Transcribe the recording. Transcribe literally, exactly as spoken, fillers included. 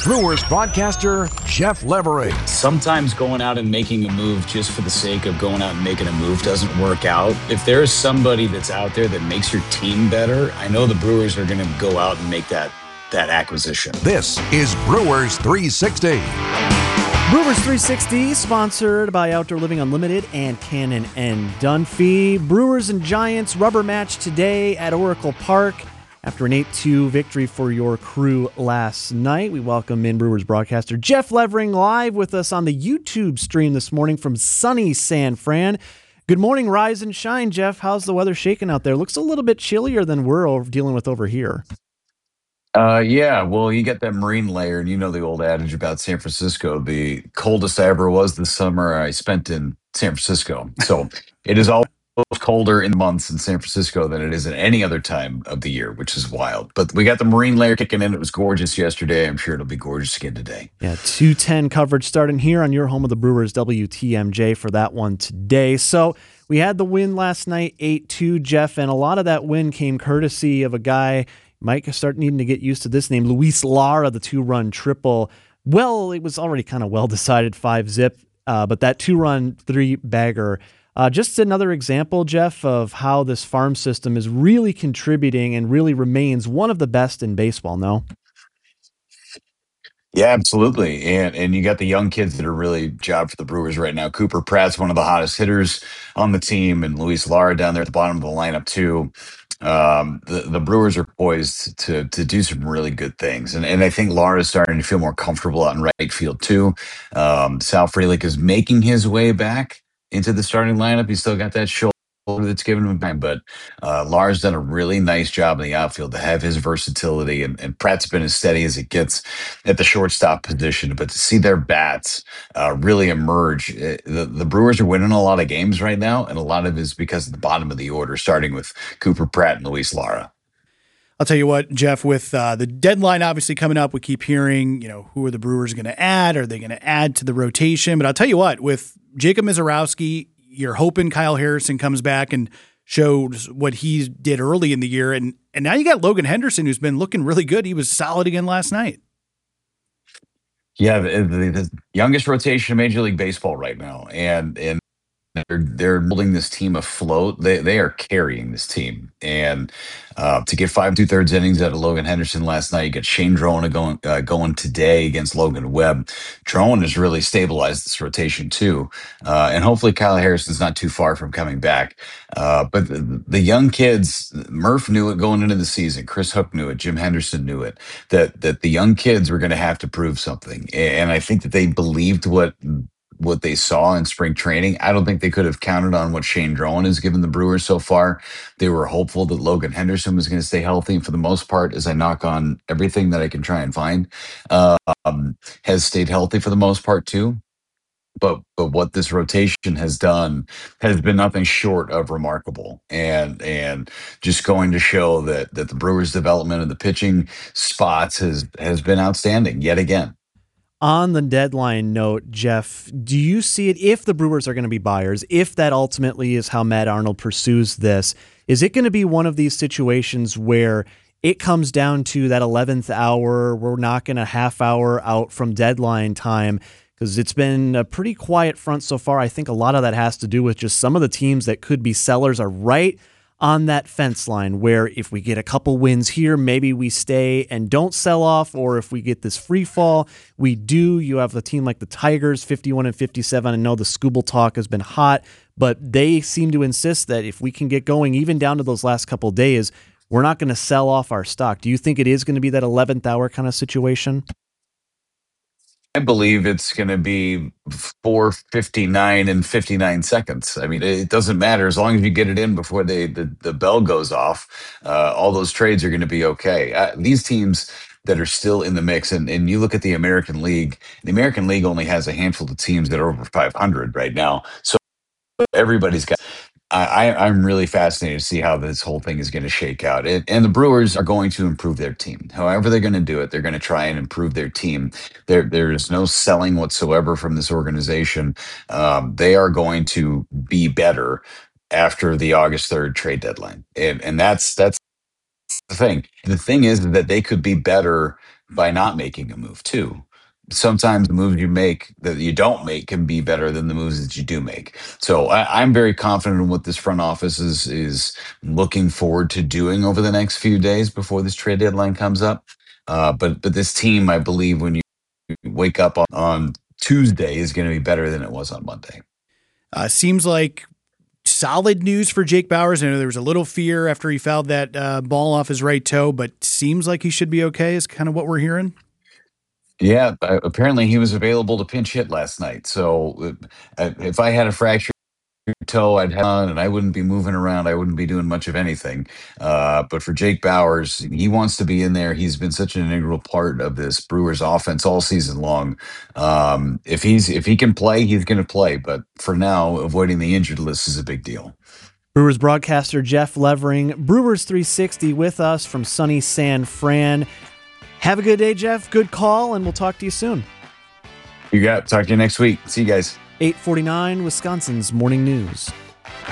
Brewers broadcaster Jeff Levering. Sometimes going out and making a move just for the sake of going out and making a move doesn't work out. If there is somebody that's out there that makes your team better, I know the Brewers are going to go out and make that that acquisition. This is Brewers three sixty. Brewers three sixty, sponsored by Outdoor Living Unlimited and Cannon and Dunphy. Brewers and Giants rubber match today at Oracle Park. After an eight two victory for your crew last night, we welcome in Brewers broadcaster Jeff Levering live with us on the YouTube stream this morning from sunny San Fran. Good morning, rise and shine, Jeff. How's the weather shaking out there? Looks a little bit chillier than we're over dealing with over here. Uh, yeah, well, you get that marine layer, and you know the old adage about San Francisco. The coldest I ever was this summer I spent in San Francisco. So it is always colder in the months in San Francisco than it is at any other time of the year, which is wild. But we got the marine layer kicking in. It was gorgeous yesterday. I'm sure it'll be gorgeous again today. Yeah, two ten coverage starting here on your home of the Brewers, W T M J, for that one today. So we had the win last night, eight two, Jeff, and a lot of that win came courtesy of a guy might start needing to get used to this name, Luis Lara, the two-run triple. Well, it was already kind of well-decided five zip, uh, but that two-run three-bagger, uh, just another example, Jeff, of how this farm system is really contributing and really remains one of the best in baseball, no? Yeah, absolutely. And and you got the young kids that are really job for the Brewers right now. Cooper Pratt's one of the hottest hitters on the team, and Luis Lara down there at the bottom of the lineup too. Um, the, the Brewers are poised to to do some really good things. And and I think Lara's starting to feel more comfortable out in right field too. Um, Sal Frelick is making his way back into the starting lineup. He's still got that shoulder that's giving him time, but uh, Lars done a really nice job in the outfield to have his versatility, and, and Pratt's been as steady as it gets at the shortstop position. But to see their bats uh, really emerge, uh, the, the Brewers are winning a lot of games right now, and a lot of it is because of the bottom of the order, starting with Cooper Pratt and Luis Lara. I'll tell you what, Jeff, with uh, the deadline obviously coming up, we keep hearing, you know, who are the Brewers going to add? Are they going to add to the rotation? But I'll tell you what, with Jacob Misiorowski, you're hoping Kyle Harrison comes back and shows what he did early in the year. And and now you got Logan Henderson, who's been looking really good. He was solid again last night. Yeah, the, the, the youngest rotation in Major League Baseball right now. And and they're they're holding this team afloat. They they are carrying this team, and uh, to get five two thirds innings out of Logan Henderson last night, you get Shane Drona going uh, going today against Logan Webb. Drone has really stabilized this rotation too, uh, and hopefully Kyle Harrison's not too far from coming back. Uh, but the, the young kids, Murph knew it going into the season. Chris Hook knew it. Jim Henderson knew it. That that the young kids were going to have to prove something, and I think that they believed what what they saw in spring training. I don't think they could have counted on what Shane Drowan has given the Brewers so far. They were hopeful that Logan Henderson was going to stay healthy, and for the most part, as I knock on everything that I can try and find, uh, um, has stayed healthy for the most part too. But but what this rotation has done has been nothing short of remarkable, and and just going to show that that the Brewers' development of the pitching spots has has been outstanding yet again. On the deadline note, Jeff, do you see it, if the Brewers are going to be buyers, if that ultimately is how Matt Arnold pursues this, is it going to be one of these situations where it comes down to that eleventh hour, we're knocking a half hour out from deadline time? Because it's been a pretty quiet front so far. I think a lot of that has to do with just some of the teams that could be sellers are right on that fence line, where if we get a couple wins here, maybe we stay and don't sell off, or if we get this free fall, we do. You have a team like the Tigers, fifty-one and fifty-seven. I know the Scooble talk has been hot, but they seem to insist that if we can get going, even down to those last couple days, we're not going to sell off our stock. Do you think it is going to be that eleventh hour kind of situation? I believe it's going to be four fifty-nine and fifty-nine seconds. I mean, it doesn't matter as long as you get it in before they, the, the bell goes off. Uh, all those trades are going to be okay. Uh, these teams that are still in the mix, and, and you look at the American League, the American League only has a handful of teams that are over five hundred right now. So everybody's got. I, I'm really fascinated to see how this whole thing is going to shake out. It, and the Brewers are going to improve their team. However they're going to do it, they're going to try and improve their team. There, there is no selling whatsoever from this organization. Um, they are going to be better after the August third trade deadline. And, and that's that's the thing. The thing is that they could be better by not making a move too. Sometimes the moves you make that you don't make can be better than the moves that you do make. So I, I'm very confident in what this front office is is looking forward to doing over the next few days before this trade deadline comes up. Uh, but but this team, I believe, when you wake up on, on Tuesday, is going to be better than it was on Monday. Uh, seems like solid news for Jake Bauers. I know there was a little fear after he fouled that uh, ball off his right toe, but seems like he should be okay is kind of what we're hearing. Yeah, uh, apparently he was available to pinch hit last night. So uh, if I had a fractured toe, I'd have on and I wouldn't be moving around. I wouldn't be doing much of anything. Uh, but for Jake Bauers, he wants to be in there. He's been such an integral part of this Brewers offense all season long. Um, if he's if he can play, he's going to play. But for now, avoiding the injured list is a big deal. Brewers broadcaster Jeff Levering, Brewers three sixty with us from sunny San Fran. Have a good day, Jeff. Good call, and we'll talk to you soon. You got it. Talk to you next week. See you guys. eight forty-nine, Wisconsin's Morning News.